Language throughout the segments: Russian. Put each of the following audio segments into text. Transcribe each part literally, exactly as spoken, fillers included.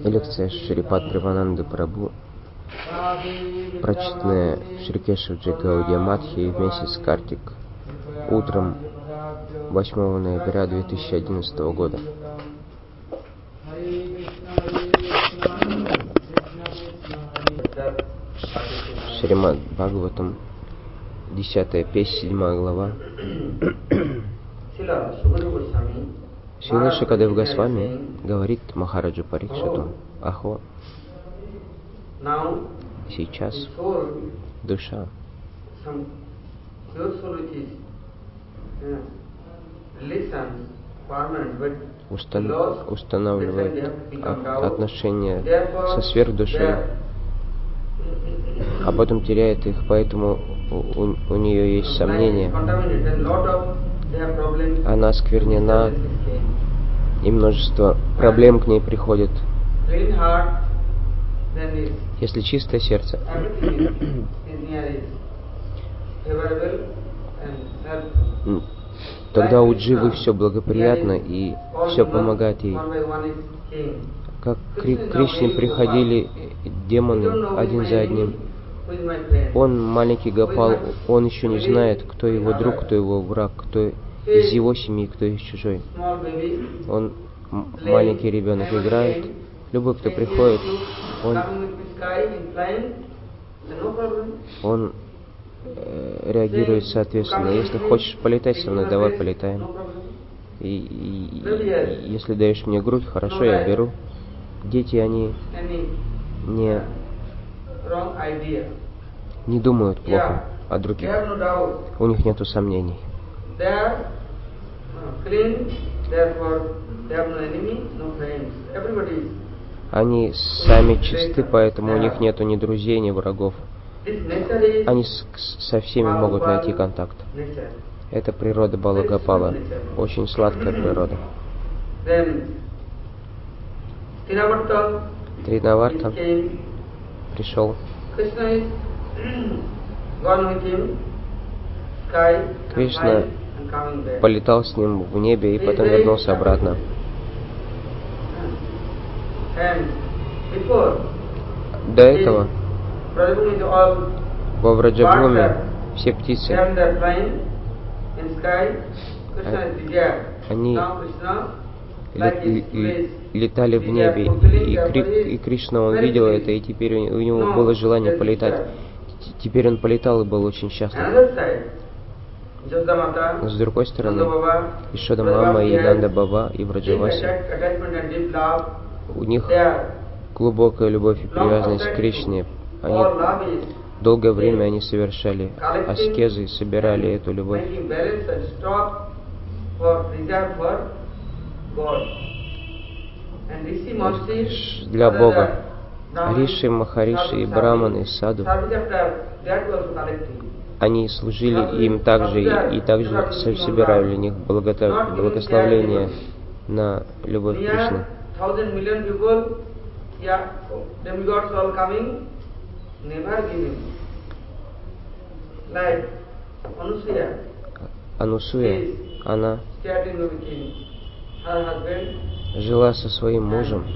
Лекция Шрипад Прабхананды Прабху, прочитанная Шри Кешавджи Гаудия Матхи вместе с Картик утром восьмого ноября две тысячи одиннадцатого года. Шримад Бхагаватам, десятая песня, седьмая глава. Шрила Шукадев Госвами говорит Махараджу Парикшиту: Ахо, сейчас душа устан- устанавливает отношения со сверхдушой, а потом теряет их, поэтому у, у нее есть сомнения. Она осквернена, и множество проблем к ней приходит. Если чистое сердце, тогда у дживы все благоприятно и все помогает ей. Как к Кришне приходили демоны один за одним. Он, маленький Гопал, он еще не знает, кто его друг, кто его враг, кто из его семьи, кто из чужой. Он, маленький ребенок, играет. Любой, кто приходит, он, он э, реагирует соответственно. Если хочешь полетать со мной, давай полетаем. И, и, и если даешь мне грудь, хорошо, я беру. Дети, они не, не думают плохо о других. У них нету сомнений. Они сами чисты, поэтому у них нету ни друзей, ни врагов. Они с, со всеми могут найти контакт. Это природа Балагопала. Очень сладкая природа. Тринаварта пришел. Кришна полетал с ним в небе и потом вернулся обратно. До этого во Враджабхуме все птицы, они летали в небе, и, Кри, и Кришна, он видел это, и теперь у него было желание полетать. Теперь он полетал и был очень счастлив. Но с другой стороны, Ишода Мама и Нанда Баба и Враджаваси, у них глубокая любовь и привязанность к Кришне. Они, долгое время они совершали аскезы и собирали эту любовь для Бога. Риши, Махариши и Браманы, и Саду, они служили им также и, и также собирали у них благословление на любовь Кришны. Анусуя, она жила со своим мужем,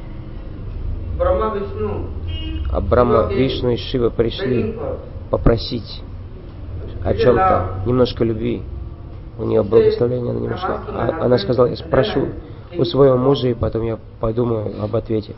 а Брахма, Вишну и Шива пришли попросить о чем-то, немножко любви. У нее благословение на немножко. А она сказала: я спрошу у своего мужа, и потом я подумаю об ответе.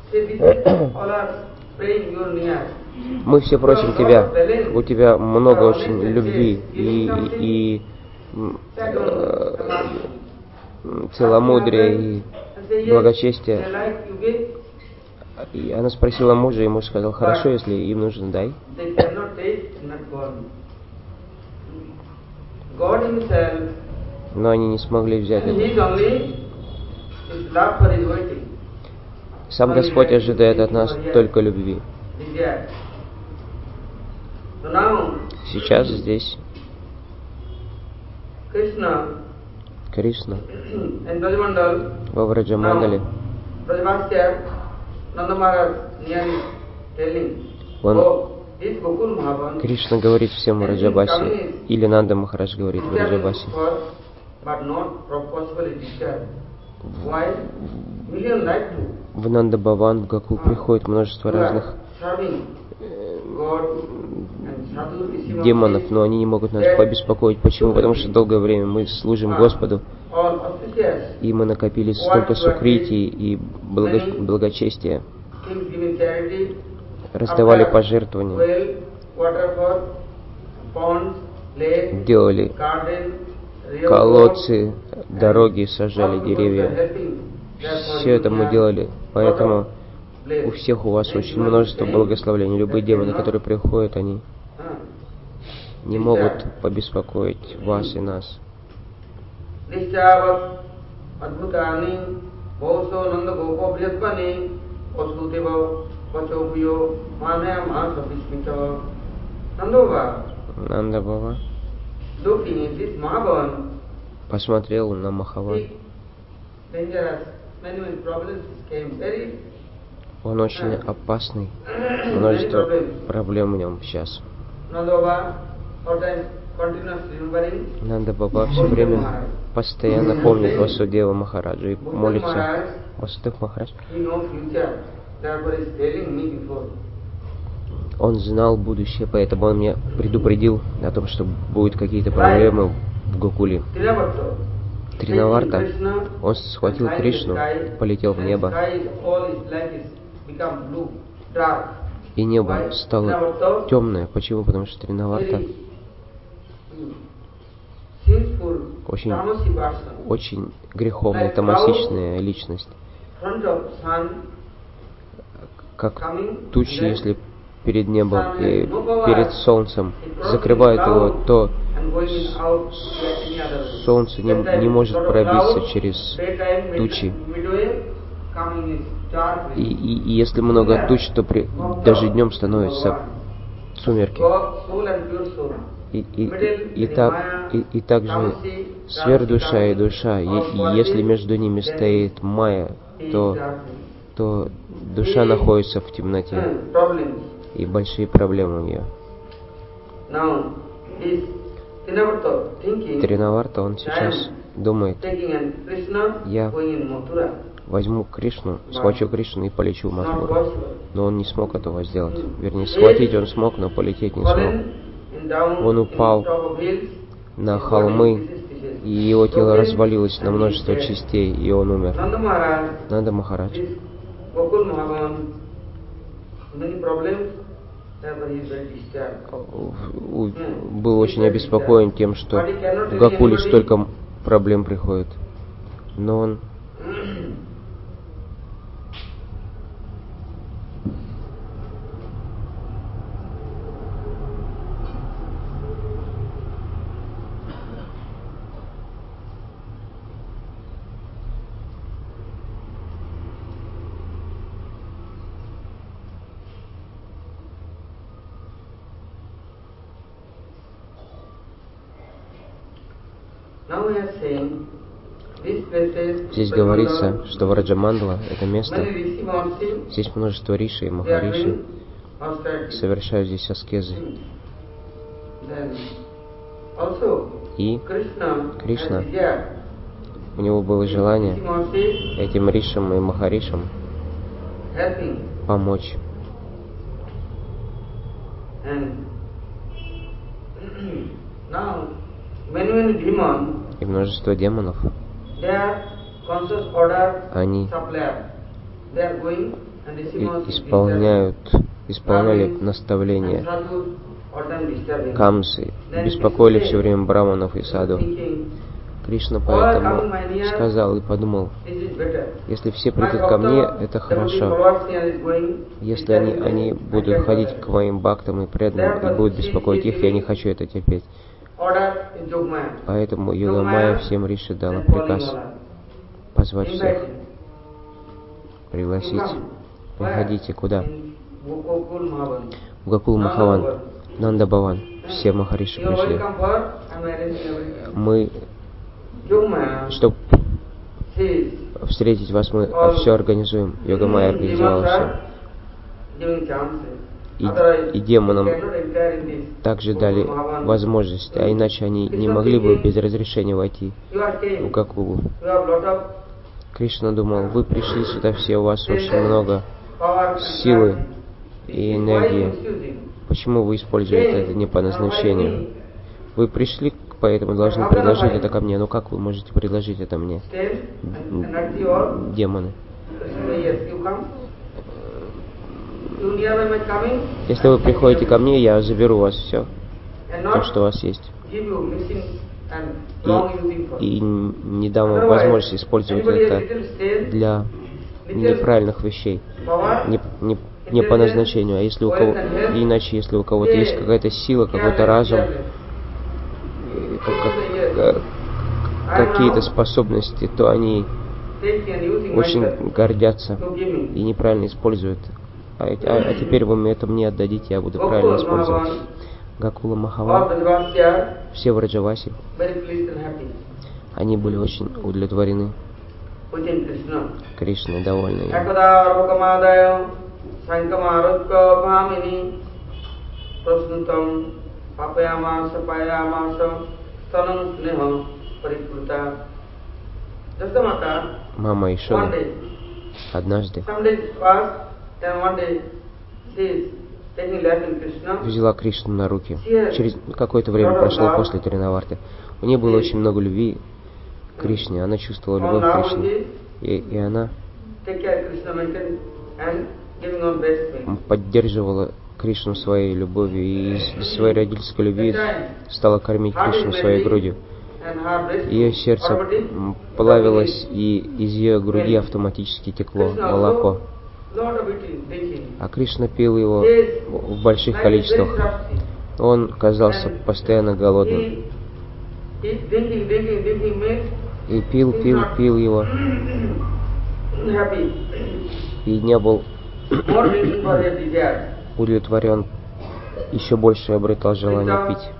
Мы все просим тебя, у тебя много очень любви и, и, и э, целомудрия и благочестия. И она спросила мужа, и муж сказал: хорошо, если им нужно, дай. Но они не смогли взять это. Сам Господь ожидает от нас только любви. Сейчас здесь Кришна во Враджамандале. Он, Кришна говорит всем Враджабасе, или Нанда Махарадж говорит Враджабасе: в Нанда-Баван, в Гокул приходит множество разных демонов, но они не могут нас побеспокоить. Почему? Потому что долгое время мы служим Господу, и мы накопили столько сукрити и благо... благочестия, раздавали пожертвования, делали колодцы, дороги, сажали деревья. Все это мы делали, поэтому у всех у вас очень множество благословений. Любые демоны, которые приходят, они не могут побеспокоить вас и нас. Нанда Бава посмотрел на Махаван. Он очень опасный, множество проблем в нем сейчас. Нанда Баба все время постоянно помнит Васудева Махараджа и молится. Васудев Махарадж, он знал будущее, поэтому он меня предупредил о том, что будут какие-то проблемы в Гокуле. Тринаварта, он схватил Кришну, полетел в небо, и небо стало темное. Почему? Потому что Тринаварта очень, очень греховная, тамасичная личность. Как тучи, если перед небом и перед солнцем закрывают его, то солнце не, не может пробиться через тучи. И, и, и если много туч, то при, даже днем становятся сумерки. И, и, и, и, так, и, и также сверхдуша и душа, и, и если между ними стоит майя, то, то душа находится в темноте, и большие проблемы у нее. Тринаварта, он сейчас думает, я возьму Кришну, схвачу Кришну и полечу в Мадхуру. Но он не смог этого сделать. Вернее, схватить он смог, но полететь не смог. Он упал на холмы, и его тело развалилось на множество частей, и он умер. Нанда Махарадж был очень обеспокоен тем, что в Гокуле столько проблем приходит. Но он здесь говорится, что Враджамандала — это место, здесь множество риши и махариши совершают здесь аскезы. И Кришна, у него было желание этим ришам и махаришам помочь. И множество демонов, они исполняют, исполняли наставления Камсы, беспокоили все время браманов и саду. Кришна поэтому сказал и подумал, если все придут ко мне, это хорошо. Если они, они будут ходить к моим бхактам и преданным и будут беспокоить их, я не хочу это терпеть. Поэтому Йога-майя всем риши дала приказ позвать всех, пригласить. Приходите куда? В Гокул Махаван, Нанда-Баван. Все махариши пришли. Мы, чтобы встретить вас, мы все организуем. Йога-майя организовала все. И, и демонам также дали возможность, а иначе они не могли бы без разрешения войти в Гокулу. Кришна думал, вы пришли сюда все, у вас очень много силы и энергии. Почему вы используете это не по назначению? Вы пришли, поэтому должны предложить это ко мне. Но как вы можете предложить это мне? Демоны. Если вы приходите ко мне, я заберу у вас все, то, что у вас есть. И, и не дам вам возможность использовать это для неправильных вещей, не, не, не по назначению. А если у кого, иначе, если у кого-то есть какая-то сила, какой-то разум, как, какие-то способности, то они очень гордятся и неправильно используют. А, а, а теперь вы мне это мне отдадите, я буду правильно использовать. Гакула Махавал, все Враджаваси, они были очень удовлетворены Кришной, довольны им. Мама Ишода однажды взяла Кришну на руки. Через какое-то время прошло после Тринаварты. У нее было очень много любви к Кришне. Она чувствовала любовь к Кришне. И, и она поддерживала Кришну своей любовью. И из своей родительской любви стала кормить Кришну своей грудью. Ее сердце плавилось, и из ее груди автоматически текло молоко. А Кришна пил его в больших количествах. Он казался постоянно голодным. И пил, пил, пил его. И не был удовлетворен. Еще больше обретал желание пить.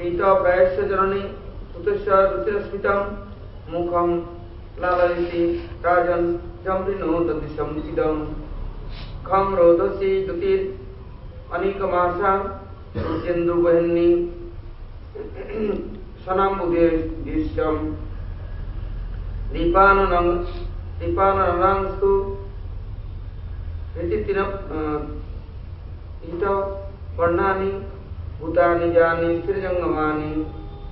Камродоси дутир аникамаса Рудендрубахни Санамбудир Дишам Дипананам Дипананамсу Rititira Ito Varnani Bhutani Jani Srijangamani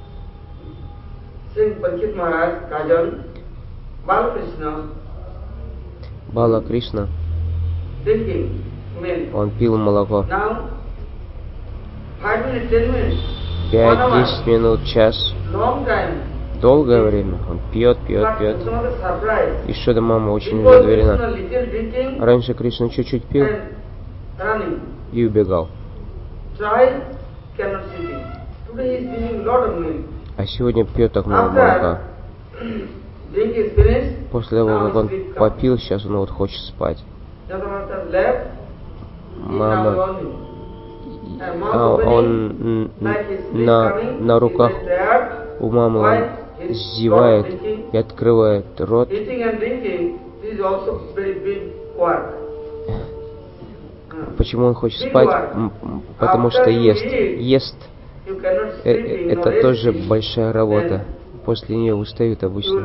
Sri Parikshit Maharaj Kajan Balakrishna Бала Кришна, он пил молоко. Пять-десять минут, час. Долгое время. Он пьет, пьет, пьет. И Шода мама очень удовлетворена. Раньше Кришна чуть-чуть пил и убегал. А сегодня пьет так много молока. После того, как он попил, сейчас он вот хочет спать. Мама, а он на, на руках у мамы он зевает и открывает рот. Почему он хочет спать? Потому что ест. Ест. Это тоже большая работа. После нее устают обычно.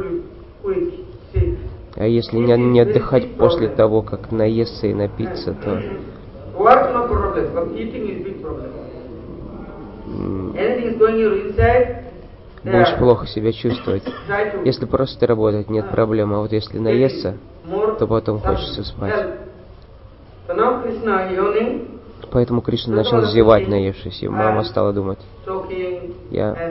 А если не, не отдыхать после того, как наесться и напиться, то будешь плохо себя чувствовать. Если просто работать, нет проблем. А вот если наесться, то потом хочется спать. Поэтому Кришна начал зевать, наевшись, и мама стала думать, я...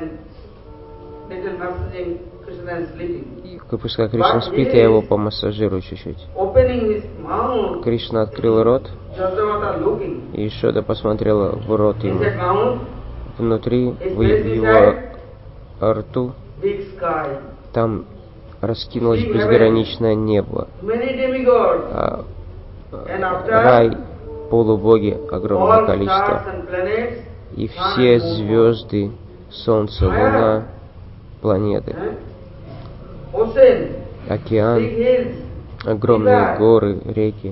Пускай Кришна спит, я его помассажирую чуть-чуть. Кришна открыл рот, и Ишода посмотрела в рот ему. Внутри, в его рту, там раскинулось безграничное небо. А, рай, полубоги, огромное количество. И все звезды, солнце, луна, планеты. Океан, огромные горы, реки,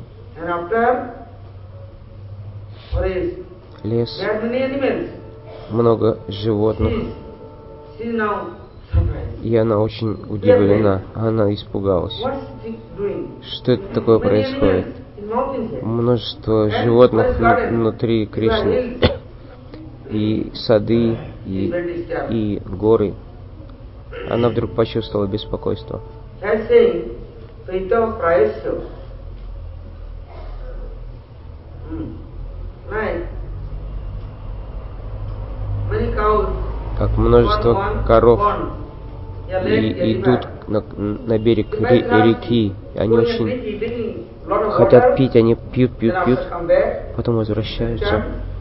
лес, много животных. И она очень удивлена, она испугалась. Что это такое происходит? Множество животных внутри Кришны, и сады, и, и горы. Она вдруг почувствовала беспокойство. Как множество коров и идут на, на берег реки, они очень хотят пить, они пьют, пьют, пьют, потом возвращаются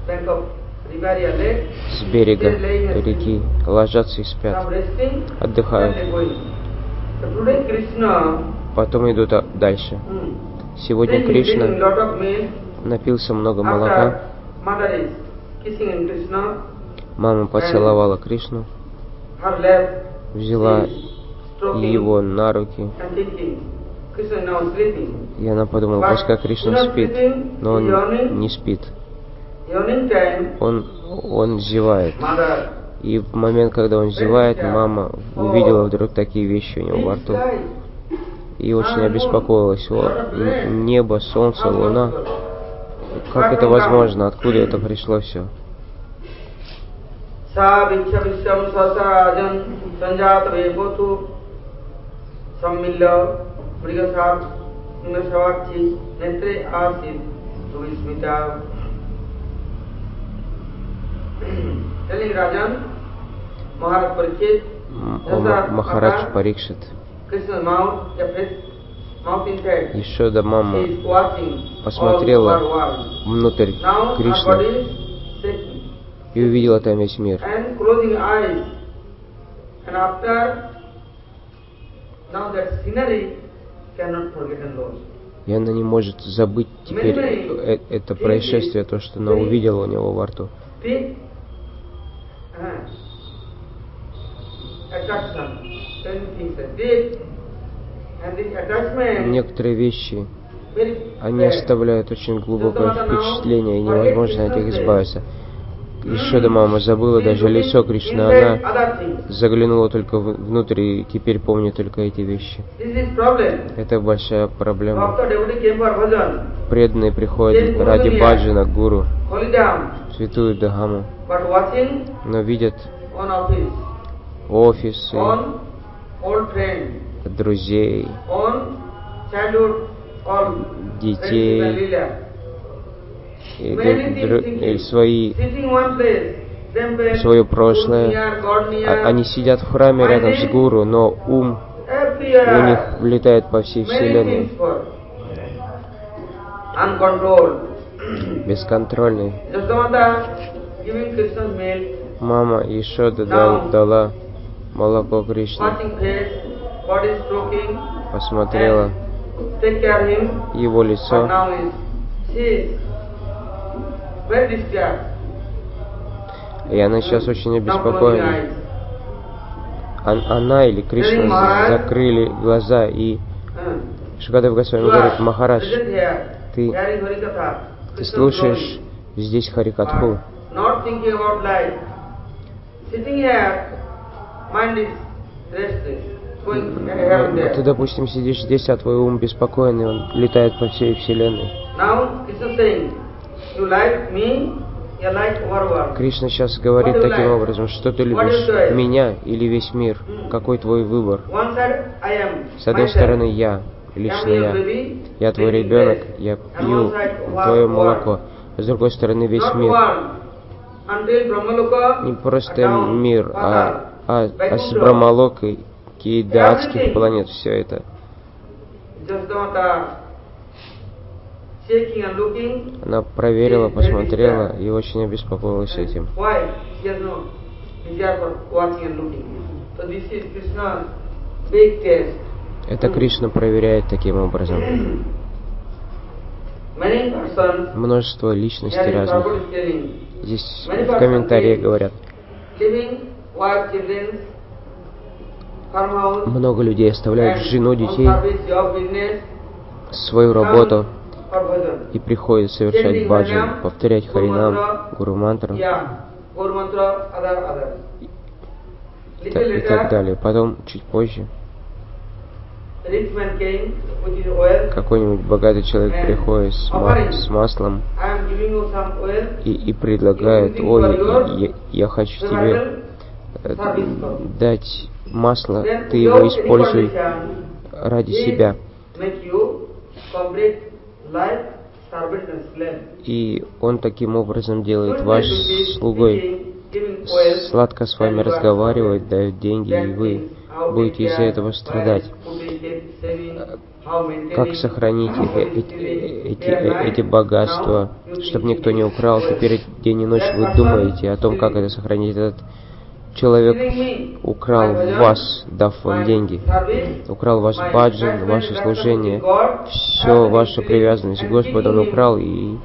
с берега реки, ложатся и спят, отдыхают. Потом идут дальше. Сегодня Кришна напился много молока. Мама поцеловала Кришну, взяла его на руки, и она подумала, пускай Кришна спит, но он не спит. Он, он зевает. И в момент, когда он зевает, мама увидела вдруг такие вещи у него во рту. И очень обеспокоилась. О, небо, солнце, луна. Как это возможно? Откуда это пришло все? Махарадж Парикшит, Ешода мама посмотрела внутрь Кришны и увидела там весь мир. И она не может забыть теперь это происшествие, то, что она увидела у него во рту. Некоторые вещи, они оставляют очень глубокое впечатление, и невозможно от них избавиться. Ешода мама забыла даже лицо Кришны, она заглянула только внутрь и теперь помнит только эти вещи. Это большая проблема. Преданные приходят ради баджана к гуру, в святую Дхаму, но видят офисы, друзей, детей, и дру, дру, свои, свое прошлое. Они сидят в храме рядом с гуру, но ум у них летает по всей вселенной. Бесконтрольный. Мама Ешода дал, дала молоко Кришне, посмотрела его лицо, и она сейчас очень обеспокоена. Она или Кришна закрыли глаза, и Шукадев Госвами говорит: Махарадж, ты, ты слушаешь здесь Харикатху, но ты, допустим, сидишь здесь, а твой ум беспокойный, он летает по всей вселенной. Кришна сейчас говорит таким образом: что ты любишь, меня или весь мир? Какой твой выбор? С одной стороны, я, лично я. Я твой ребенок, я пью твое молоко. С другой стороны, весь мир. Не просто мир, а, а, а с Брахмалокой и до адских планет все это. Она проверила, посмотрела и очень обеспокоилась этим. Это Кришна проверяет таким образом. Множество личностей разных. Здесь в комментариях говорят: много людей оставляют жену, детей, свою работу и приходят совершать баджан, повторять харинам, гуру мантру и так далее. Потом, чуть позже, какой-нибудь богатый человек приходит с, ма- с маслом и, и предлагает: ой, я, я хочу тебе дать масло, ты его используй ради себя. И он таким образом делает вас слугой, сладко с вами разговаривает, дает деньги, и вы будете из-за этого страдать. Как сохранить эти, эти, эти богатства, чтобы никто не украл? Теперь день и ночь вы думаете о том, как это сохранить. Этот человек украл вас, дав вам деньги, украл ваш баджан, ваше служение, все ваша привязанность к Господу он украл, и,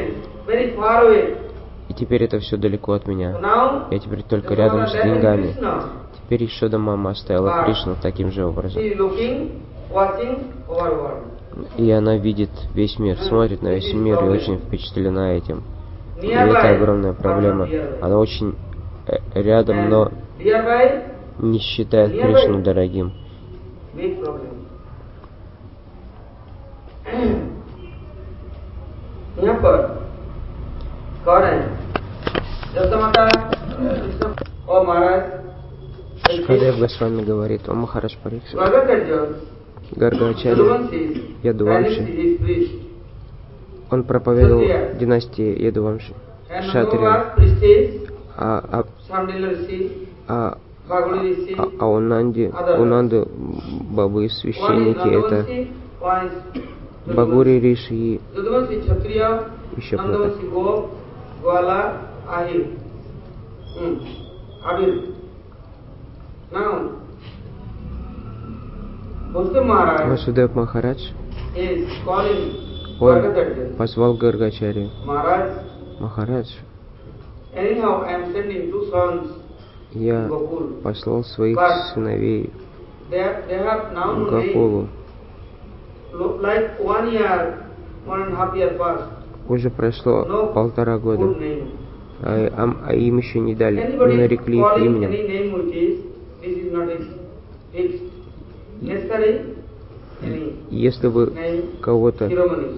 и теперь это все далеко от меня. Я теперь только рядом с деньгами. Теперь Ишода Мама оставила Кришну таким же образом. И она видит весь мир, смотрит на весь мир и очень впечатлена этим. И это огромная проблема. Она очень рядом, но не считает Кришну дорогим. Шукадев Госвами говорит: о Махарадж Парикшит, Гаргачарья Ядувамши, он проповедовал династии Ядувамши, Кшатриям, а, а, а, а, а у Нанди, у Нанды бабы священники — это Багури Риши и еще кто-то. Васудев Махарадж, он позвал Гаргачарью: Махарадж, я послал своих сыновей в Гокулу. Уже прошло полтора года, а, а, а им еще не дали, не нарекли их именем. Если вы кого-то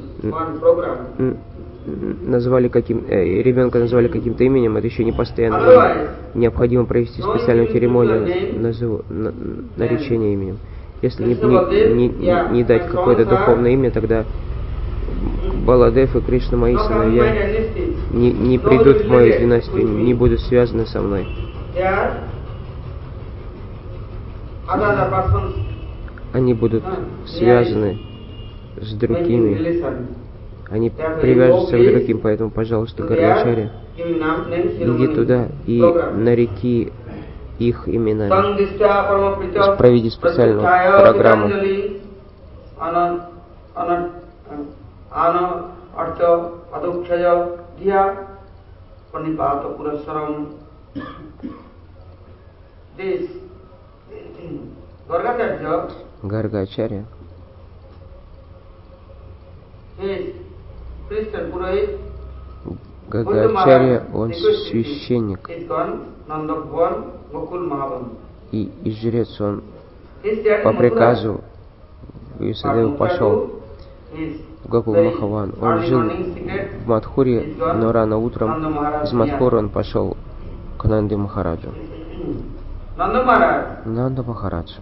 назвали каким, э, ребенка назвали каким-то именем, это еще не постоянно. Необходимо провести специальную церемонию назов... на... наречения именем. Если не, не, не, не дать какое-то духовное имя, тогда Баладев и Кришна, мои сыновья, не, не придут в мою династию, не будут связаны со мной. Они будут связаны с другими. Они привяжутся к другим, поэтому, пожалуйста, Гаргачарья, иди туда и нареки их именами. Проведи специальную программу. Гаргачарья Гаргачарья, он священник и, и жрец. Он по приказу Висадева пошел в Гокул Махаван. Он жил в Мадхуре, но рано утром из Мадхуры он пошел к Нанде Махараджу. Нанда Махарадж,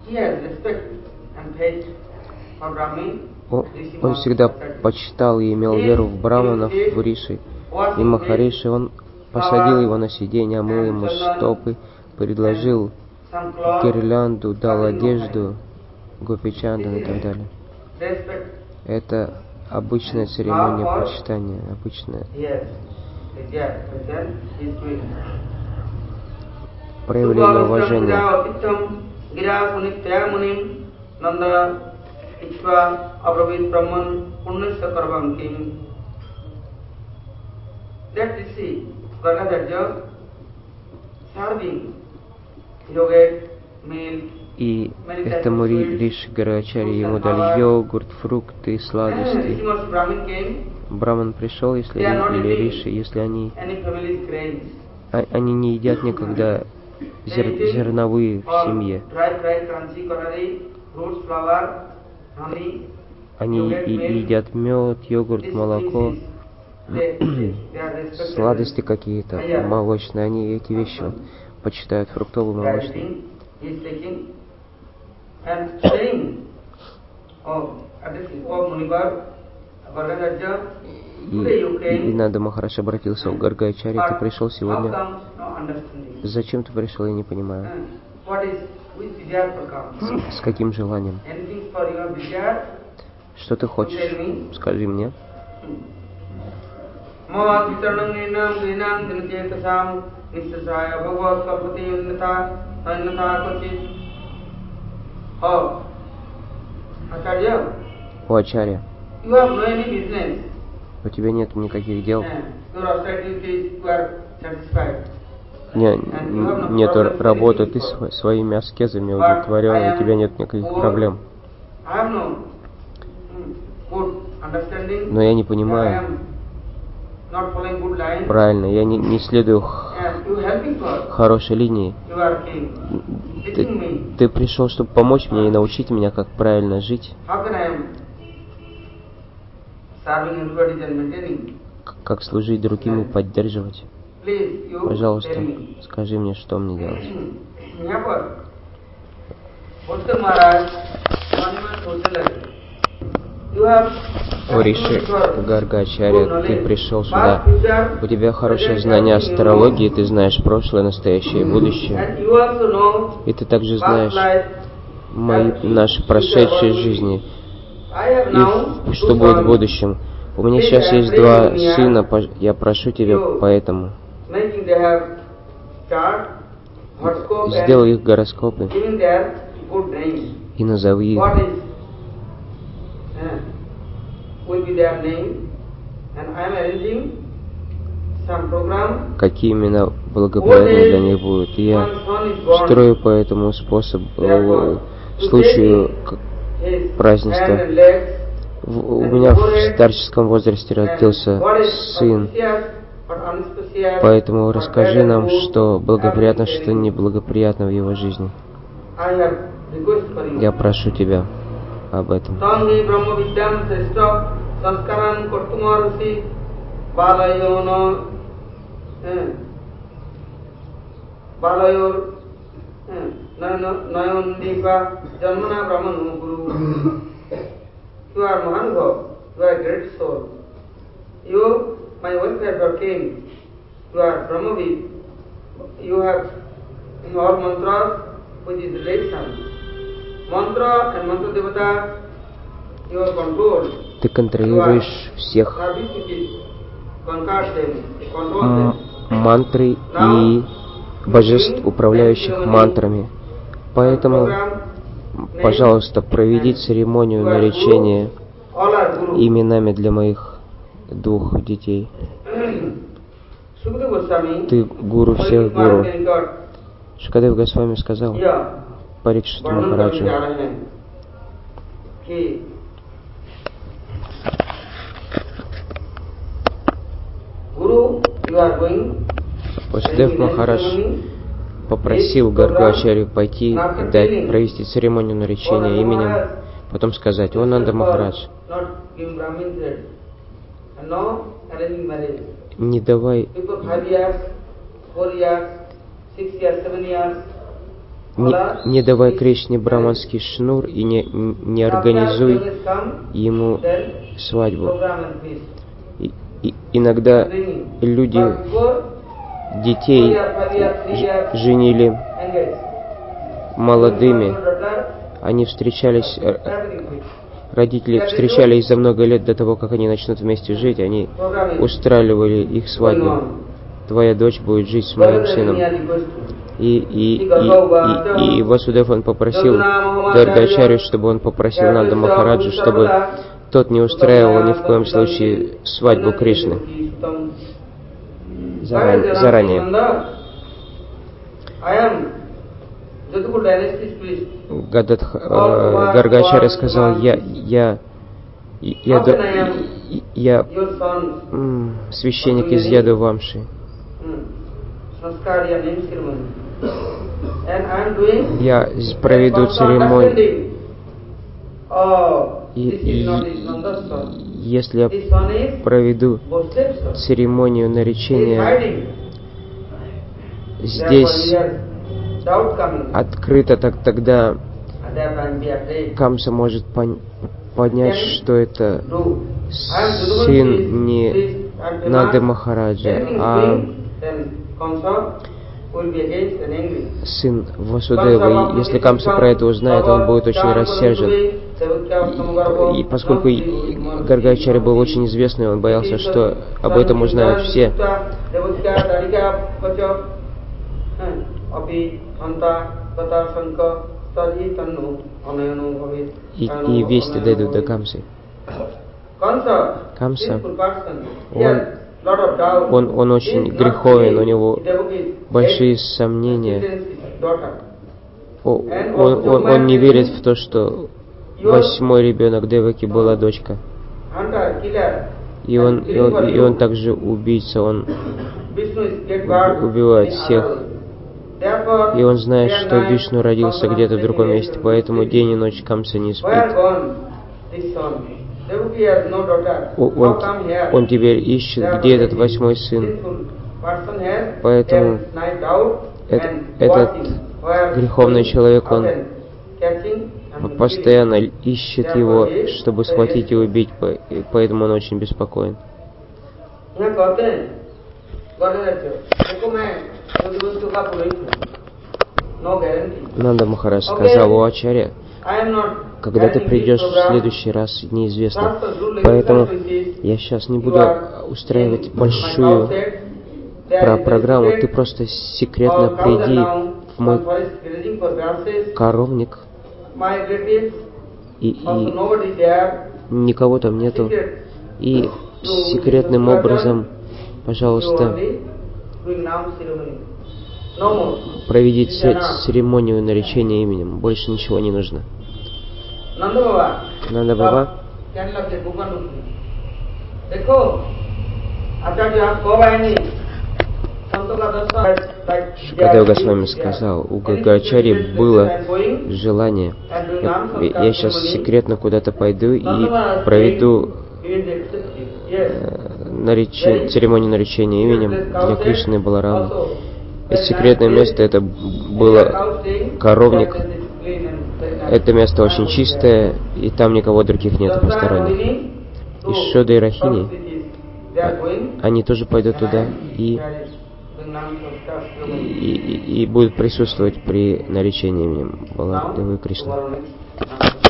он, он всегда почитал и имел веру в браманов, в риши и махариши. Он посадил его на сиденье, омыл ему стопы, предложил гирлянду, дал одежду, гопичандан и так далее. Это обычная церемония почитания, обычная проявление уважения. И этому Риши Гаргачарье ему дали йогурт, фрукты, сладости. Браман пришел, если или Риши, если они они не едят никогда зер, зерновые в семье. Они и едят мед, йогурт, молоко, сладости какие-то молочные. Они эти вещи вот, почитают фруктовые, молочные. И, и, и Нанда Махарадж обратился к Гаргачарье: ты пришел сегодня. Зачем ты пришел, я не понимаю. С, с каким желанием? Что ты хочешь? Скажи мне. О, Ачарья, у тебя нет никаких дел. Не, нету работы, ты своими аскезами удовлетворен, у тебя нет никаких проблем. Но я не понимаю. Правильно, я не, не следую хорошей линии. Ты, ты пришел, чтобы помочь мне и научить меня, как правильно жить. Как служить другим и поддерживать. Пожалуйста, скажи мне, что мне делать. О Риши Гаргачарья, ты пришел сюда, у тебя хорошее знание астрологии, ты знаешь прошлое, настоящее и будущее. И ты также знаешь мои, наши прошедшие жизни и что будет в будущем. У меня сейчас есть два сына, я прошу тебя поэтому. Сделай их гороскопы и назови их. Какие имена благоприятные для них будут. И я строю по этому способу, случаю празднества. У меня в старческом возрасте родился сын. Поэтому расскажи нам, что благоприятно, что неблагоприятно в его жизни. Я прошу тебя об этом. You are Mahanubhav, you are a great soul. You, my welfare king, you are Brahmavid. You have in all mantras, which is relation. Mantra and mantra devata, you are controlled. Ты контролируешь всех мантры и божеств, управляющих мантрами. Поэтому, пожалуйста, проведи церемонию наречения именами для моих двух детей. Ты гуру всех гуру. Шукадев Госвами сказал Парикшиту Махараджу: Васудев Махарадж попросил Гаргачарью пойти и дать, провести церемонию наречения именем, потом сказать: о Нанда Махарадж, не давай, не, не давай Кришне браманский шнур и не, не организуй ему свадьбу. И, и, иногда люди детей женили молодыми, они встречались, родители встречались за много лет до того, как они начнут вместе жить, они устраивали их свадьбу. Твоя дочь будет жить с моим сыном. И, и, и, и, и Васудев, он попросил Гаргачарью, чтобы он попросил Нанда Махараджа, чтобы тот не устраивал ни в коем случае свадьбу Кришны заранее. заранее. Гададх, э, Гаргачарья сказал: я, я, я, я, я, я священник из Яду Вамши. And I am doing Я з- проведу that церемонию. understanding. Oh, И, this и- is not his Nanda's son. если я His son is проведу Vasudev's son. церемонию He is наречения hiding. Therefore, здесь he has doubt coming. открыто, так тогда And therefore, be afraid. Камса может пон- понять, что это Do. I am Duduman, сын не please, and Нанды demand Махараджа, anything is а doing, then Kamsa will be against and angry. сын Васудевы. И если Камса про это узнает, он будет очень рассержен. И, и поскольку и Гаргачарья был очень известный, он боялся, что об этом узнают все. И, и вести дойдут до Камсы. Камса, он, он, он очень греховен, у него большие сомнения. Он, он, он, он не верит в то, что восьмой ребенок Деваки была дочка. И он, и он, и он также убийца, он убивает всех. И он знает, что Вишну родился где-то в другом месте, поэтому день и ночь Камса не спит. Он, он, он теперь ищет, где этот восьмой сын. Поэтому этот, этот греховный человек, он постоянно ищет его, чтобы схватить и убить, поэтому он очень беспокоен. Нанда Махарадж сказал: "О Ачарья, когда ты придешь в следующий раз, неизвестно. Поэтому я сейчас не буду устраивать большую про программу. Ты просто секретно приди в мой коровник, и, и никого там нету, и секретным образом, пожалуйста, проведи церемонию наречения именем. Больше ничего не нужно." Нанда Баба, Шукадев Госвами сказал, у Гаргачарьи было желание: я, я сейчас секретно куда-то пойду и проведу э, наречение, церемонию наречения именем для Кришны и Баларамы. И секретное место это было коровник. Это место очень чистое, и там никого других нет, посторонних. И Шода и Рахини, они тоже пойдут туда и, и, и, и будут присутствовать при наречении именем Баладевы Кришны.